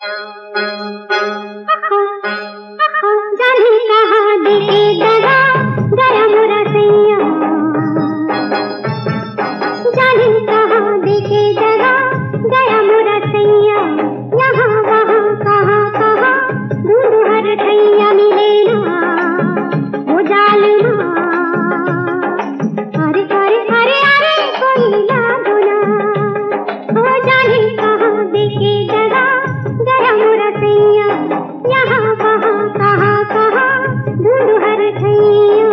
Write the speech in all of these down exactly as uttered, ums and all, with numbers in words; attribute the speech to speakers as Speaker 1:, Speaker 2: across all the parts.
Speaker 1: जाने कहाँ देके दगा गया मोरा सैया, जाने कहाँ देके दगा गया मोरा सैया, यहाँ वहाँ कहाँ कहाँ ढूंढ हर ठैया मिले ना वो जालिमा। अरे अरे अरे अरे कोई याद ना, वो जाने कहाँ देके दगा गया मोरा सैया, यहाँ वहाँ कहाँ कहाँ ढूंढ हर ठैया।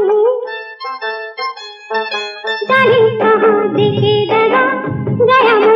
Speaker 1: जाने कहाँ देके दगा गया।